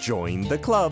Join the club.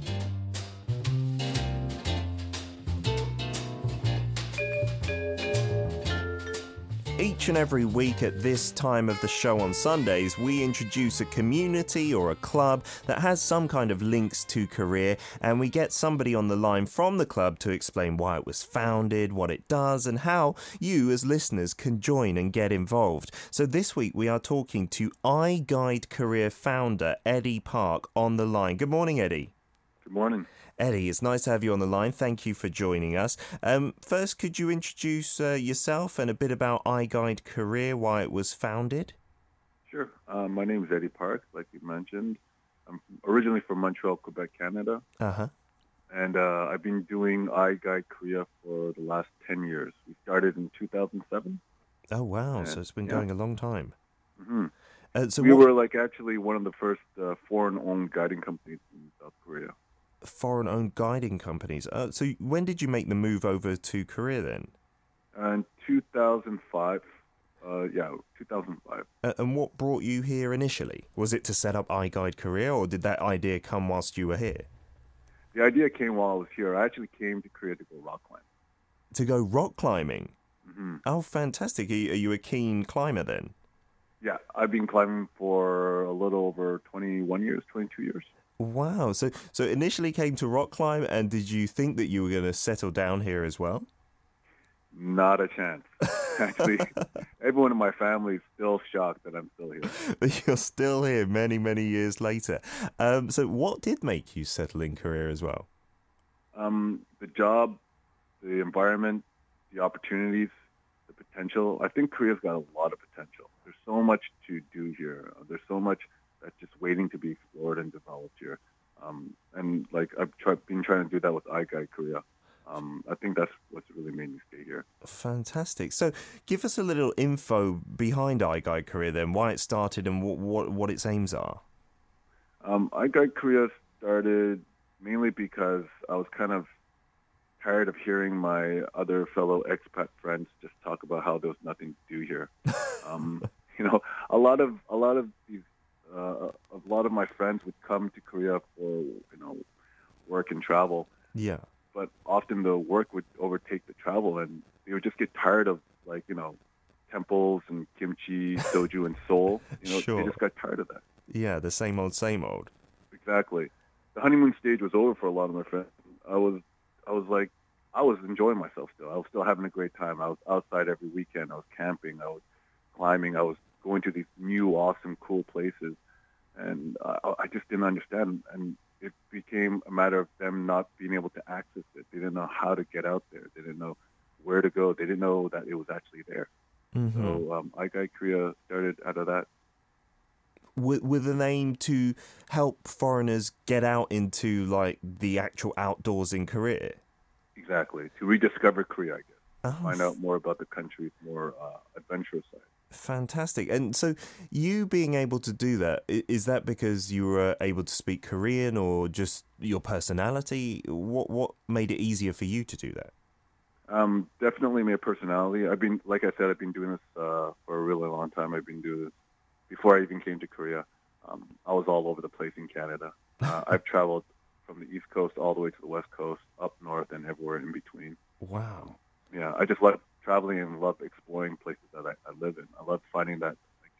Each and every week at this time of the show on Sundays, we introduce a community or a club that has some kind of links to Korea, and we get somebody on the line from the club to explain why it was founded, what it does, and how you as listeners can join and get involved. So this week we are talking to iGuide Korea founder Eddie Park on the line. Good morning, Eddie. Good morning. Eddie, it's nice to have you on the line. Thank you for joining us. First, could you introduce yourself and a bit about iGuide Korea, why it was founded? Sure. My name is Eddie Park, like you mentioned. I'm originally from Montreal, Quebec, Canada. Uh-huh. And I've been doing iGuide Korea for the last 10 years. We started in 2007. Oh, wow. So it's been going a long time. Mm-hmm. We were actually one of the first foreign-owned guiding companies in South Korea. Foreign-owned guiding companies. So when did you make the move over to Korea then? In 2005. 2005. And what brought you here initially? Was it to set up iGuide Korea, or did that idea come whilst you were here? The idea came while I was here. I actually came to Korea to go rock climbing. To go rock climbing? Mm-hmm. Oh, fantastic. Are you a keen climber then? Yeah, I've been climbing for a little over 22 years. Wow. So initially came to rock climb, and did you think that you were going to settle down here as well? Not a chance. Actually, everyone in my family is still shocked that I'm still here. You're still here many, many years later. So what did make you settle in Korea as well? The job, the environment, the opportunities, the potential. I think Korea's got a lot of potential. There's so much to do here. There's so much that's just waiting to be explored and developed here. And I've been trying to do that with iGuide Korea. I think that's what's really made me stay here. Fantastic. So give us a little info behind iGuide Korea then, why it started and what its aims are. iGuide Korea started mainly because I was kind of tired of hearing my other fellow expat friends just talk about how there was nothing to do here. A lot of my friends would come to Korea for work and travel. Yeah. But often the work would overtake the travel, and they would just get tired of temples and kimchi, soju, and Seoul. Sure. They just got tired of that. Yeah, the same old, same old. Exactly. The honeymoon stage was over for a lot of my friends. I was enjoying myself still. I was still having a great time. I was outside every weekend. I was camping. I was climbing. I was going to these new, awesome, cool places. And I just didn't understand. And it became a matter of them not being able to access it. They didn't know how to get out there. They didn't know where to go. They didn't know that it was actually there. Mm-hmm. So iGuide Korea started out of that. With an aim to help foreigners get out into the actual outdoors in Korea? Exactly. To rediscover Korea, I guess. Find out more about the country's more adventurous side. Fantastic. And so you being able to do that, is that because you were able to speak Korean or just your personality? What made it easier for you to do that? Definitely my personality. I've been doing this for a really long time. I've been doing this before I even came to Korea. I was all over the place in Canada. I've traveled from the East Coast all the way to the West Coast, up north, and everywhere in between. Wow. Yeah, I just love traveling and love exploring places that I live in. I love finding that,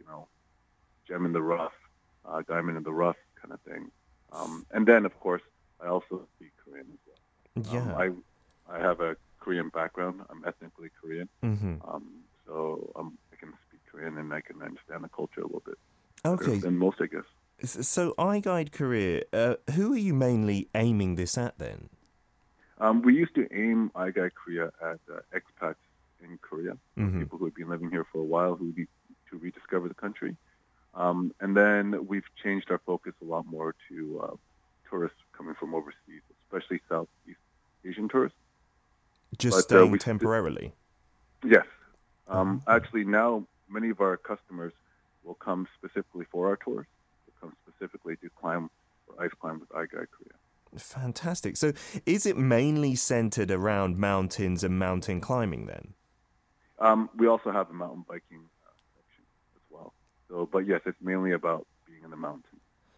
gem in the rough, diamond in the rough kind of thing. And then, of course, I also speak Korean as well. Yeah. I have a Korean background. I'm ethnically Korean. Mm-hmm. So I can speak Korean and I can understand the culture a little bit better than most, I guess. So iGuide Korea, who are you mainly aiming this at then? We used to aim iGuide Korea at expats in Korea, people who have been living here for a while who need to rediscover the country. And then we've changed our focus a lot more to tourists coming from overseas, especially Southeast Asian tourists. Just staying temporarily? Yes. Actually, now many of our customers will come specifically for our tours. They'll come specifically to climb or ice climb with iGuide Korea. Fantastic. So is it mainly centered around mountains and mountain climbing then? We also have a mountain biking section as well. But yes, it's mainly about being in the mountains.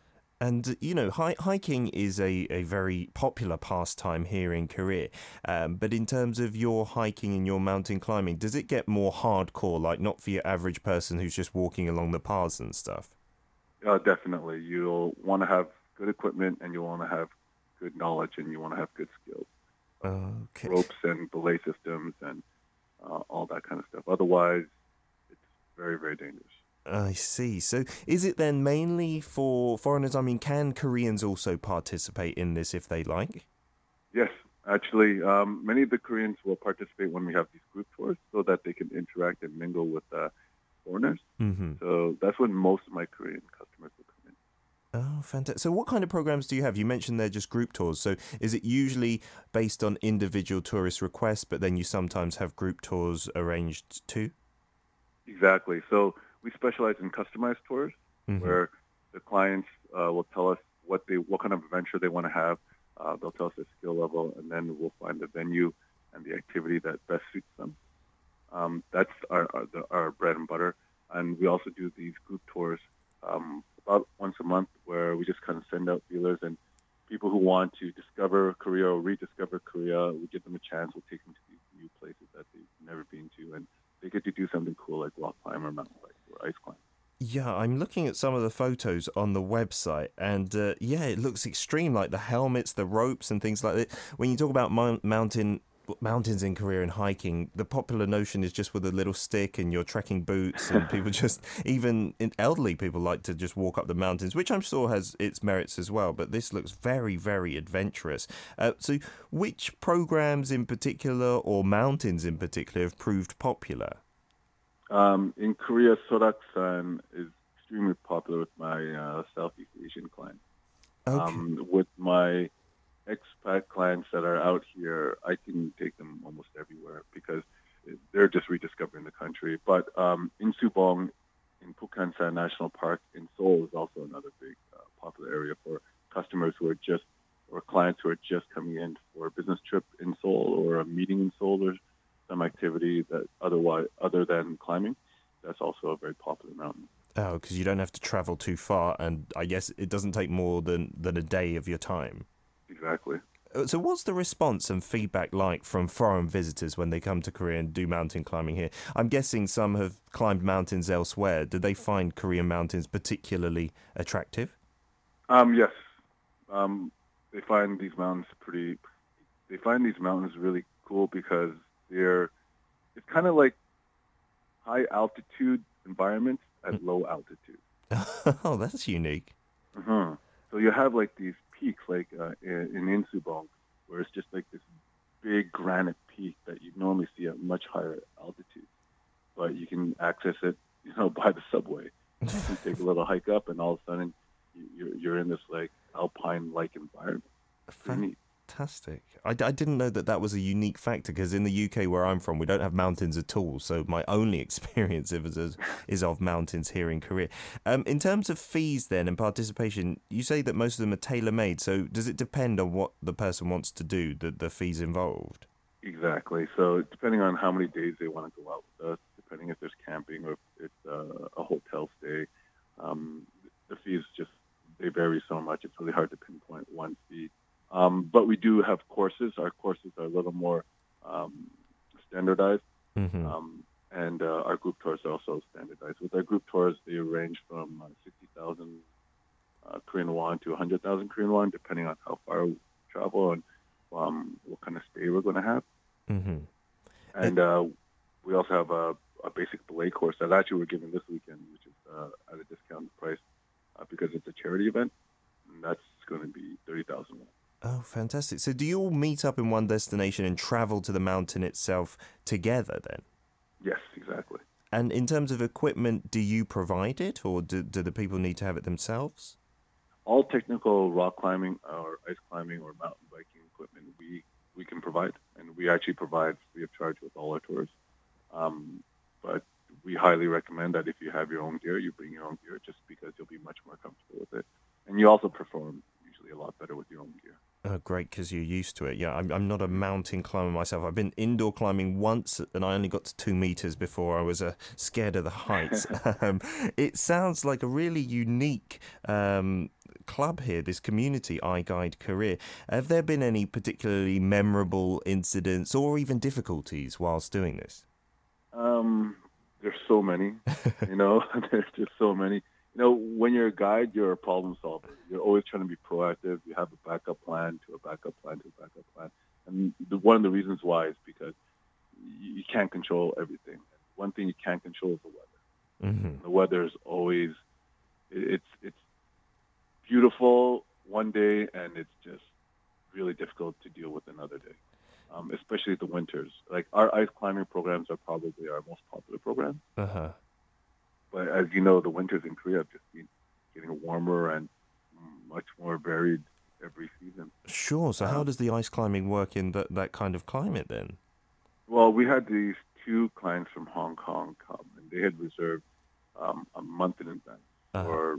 And, hiking is a very popular pastime here in Korea. But in terms of your hiking and your mountain climbing, does it get more hardcore, like not for your average person who's just walking along the paths and stuff? Definitely. You'll want to have good equipment, and you want to have good knowledge, and you want to have good skills. Okay. Ropes and belay systems and all that kind of stuff. Otherwise, it's very, very dangerous. I see. So is it then mainly for foreigners? I mean, can Koreans also participate in this if they like? Yes, actually, many of the Koreans will participate when we have these group tours so that they can interact and mingle with foreigners. Mm-hmm. So that's when most of my Korean customers will come in. Oh, fantastic. So what kind of programs do you have? You mentioned they're just group tours. So is it usually based on individual tourist requests, but then you sometimes have group tours arranged too? Exactly. So we specialize in customized tours where the clients will tell us what kind of adventure they want to have. They'll tell us their skill level, and then we'll find the venue and the activity that best suits them. That's our bread and butter. And we also do these group tours about once a month where we just kind of send out feelers, and people who want to discover Korea or rediscover Korea, we give them a chance. We'll take them to these new places that they've never been to, and they get to do something cool like rock climb or mountain bike or ice climb. Yeah, I'm looking at some of the photos on the website, and it looks extreme, like the helmets, the ropes, and things like that. When you talk about mountains in Korea and hiking, the popular notion is just with a little stick and your trekking boots, and people just, even elderly people like to just walk up the mountains, which I'm sure has its merits as well. But this looks very, very adventurous. So which programs in particular or mountains in particular have proved popular? In Korea, Soraksan is extremely popular with my Southeast Asian clients. Okay. With my expat clients that are out here, I can take them almost everywhere because they're just rediscovering the country. But in Subong, in Pukhansan National Park in Seoul is also another big popular area for customers who are just, or clients who are just coming in for a business trip in Seoul or a meeting in Seoul or some activity that other than climbing. That's also a very popular mountain. Oh, because you don't have to travel too far, and I guess it doesn't take more than a day of your time. Exactly. So what's the response and feedback like from foreign visitors when they come to Korea and do mountain climbing here? I'm guessing some have climbed mountains elsewhere. Do they find Korean mountains particularly attractive? Yes. They find these mountains really cool because it's kind of like high altitude environments at low altitude. Oh, that's unique. So you have like these peaks, like in Insubong, where it's just like this big granite peak that you normally see at much higher altitude, but you can access it, by the subway. You can take a little hike up, and all of a sudden you're in this like alpine-like environment. Pretty neat. Fantastic. I didn't know that was a unique factor because in the UK where I'm from, we don't have mountains at all. So my only experience is of mountains here in Korea. In terms of fees then and participation, you say that most of them are tailor-made. So does it depend on what the person wants to do, the fees involved? Exactly. So depending on how many days they want to go out with us, depending if there's camping or if it's a hotel stay, the fees they vary so much. It's really hard to pinpoint one fee. But we do have courses. Our courses are a little more standardized, and our group tours are also standardized. With our group tours, they range from 60,000 Korean won to 100,000 Korean won, depending on how far we travel and what kind of stay we're going to have. And we also have a basic belay course that actually we're giving this weekend, which is at a discounted price because it's a charity event, and that's going to be 30,000 won. Oh, fantastic. So do you all meet up in one destination and travel to the mountain itself together then? Yes, exactly. And in terms of equipment, do you provide it or do the people need to have it themselves? All technical rock climbing or ice climbing or mountain biking equipment we can provide, and we actually provide free of charge with all our tours. But we highly recommend that if you have your own gear, you bring your own gear just because you'll be much more comfortable with it. And you also perform usually a lot better with your own gear. Oh, great, because you're used to it. Yeah, I'm not a mountain climber myself. I've been indoor climbing once, and I only got to 2 meters before I was scared of the heights. It sounds like a really unique club here, this community, iGuide Career. Have there been any particularly memorable incidents or even difficulties whilst doing this? There's so many, there's just so many. When you're a guide, you're a problem solver. You're always trying to be proactive. You have a backup plan to a backup plan to a backup plan. And one of the reasons why is because you can't control everything. One thing you can't control is the weather. Mm-hmm. The weather is always, it's beautiful one day and it's just really difficult to deal with another day. Especially the winters. Like our ice climbing programs are probably our most popular programs. Uh-huh. But as you know, the winters in Korea have just been getting warmer and much more varied every season. Sure. So how does the ice climbing work in that kind of climate then? Well, we had these two clients from Hong Kong come, and they had reserved a month in advance for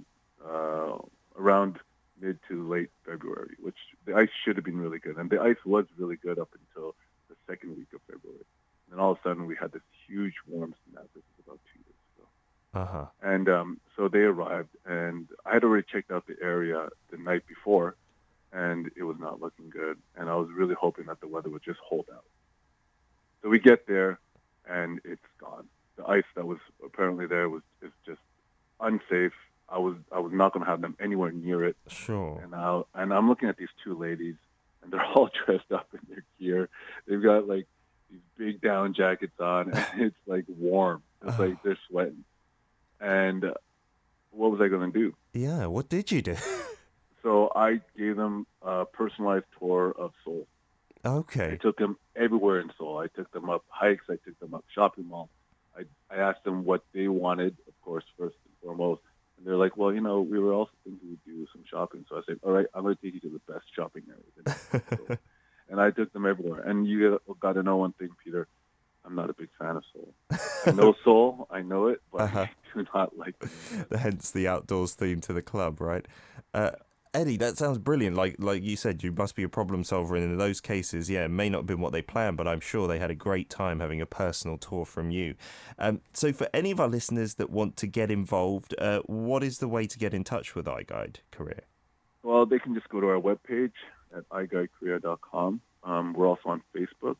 around mid to late February, which the ice should have been really good. And the ice was really good up until the second week of February. And then all of a sudden, we had this huge warm snap. This was about 2 years ago. Uh-huh. And so they arrived, and I had already checked out the area the night before, and it was not looking good. And I was really hoping that the weather would just hold out. So we get there, and it's gone. The ice that was apparently there is just unsafe. I was not going to have them anywhere near it. Sure. And I'm looking at these two ladies, and they're all dressed up in their gear. They've got like these big down jackets on, and it's like warm. It's like they're sweating. And what was I going to do? Yeah, what did you do? So I gave them a personalized tour of Seoul. Okay. I took them everywhere in Seoul. I took them up hikes. I took them up shopping malls. I asked them what they wanted, of course, first and foremost. And they're like, well, we were also thinking we'd do some shopping. So I said, all right, I'm going to take you to the best shopping areas. And I took them everywhere. And you got to know one thing, Peter. I'm not a big fan of Seoul. I know Seoul. I know it, but I do not like it. Hence the outdoors theme to the club, right? Eddie, that sounds brilliant. Like you said, you must be a problem solver. And in those cases, yeah, it may not have been what they planned, but I'm sure they had a great time having a personal tour from you. So for any of our listeners that want to get involved, what is the way to get in touch with iGuide Career? Well, they can just go to our webpage at iGuideKorea.com. We're also on Facebook,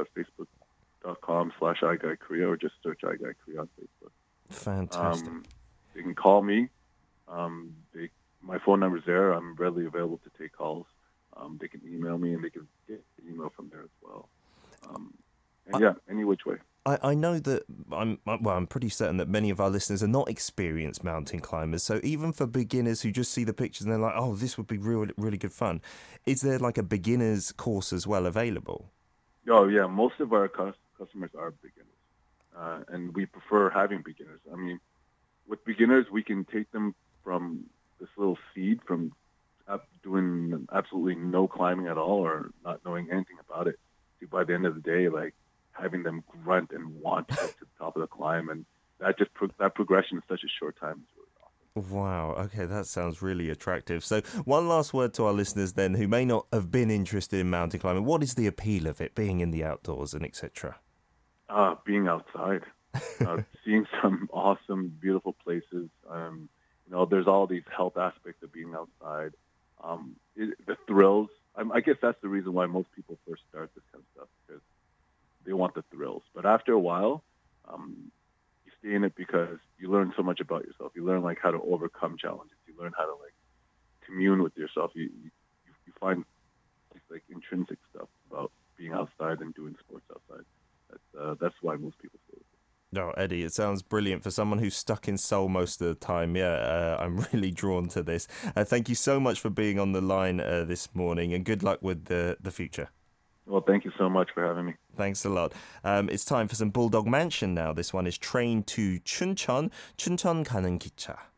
facebook.com/iGuideKorea, or just search iGuide Korea on Facebook. Fantastic. They can call me. My phone number's there. I'm readily available to take calls. They can email me, and they can get an email from there as well. Any which way. I know that I'm pretty certain that many of our listeners are not experienced mountain climbers. So even for beginners who just see the pictures and they're like, oh, this would be really, really good fun. Is there like a beginner's course as well available? Oh, yeah. Most of our customers are beginners. And we prefer having beginners. I mean, with beginners, we can take them from this little seed from doing absolutely no climbing at all or not knowing anything about it to, by the end of the day, like having them grunt and want to get to the top of the climb. And that progression in such a short time is really awesome. Wow. Okay, that sounds really attractive. So one last word to our listeners then who may not have been interested in mountain climbing. What is the appeal of it, being in the outdoors and etc.? Being outside, seeing some awesome, beautiful places. There's all these health aspects of being outside. The thrills. I guess that's the reason why most people first start this kind of stuff, because they want the thrills. But after a while, you stay in it because you learn so much about yourself. You learn how to overcome challenges. You learn how to commune with yourself. You find this intrinsic stuff about being outside and doing sports outside. That's why most people stay with it. No, Eddie, it sounds brilliant for someone who's stuck in Seoul most of the time. Yeah, I'm really drawn to this. Thank you so much for being on the line this morning, and good luck with the future. Well, thank you so much for having me. Thanks a lot. It's time for some Bulldog Mansion now. This one is Train to Chuncheon, Chuncheon 가는 기차.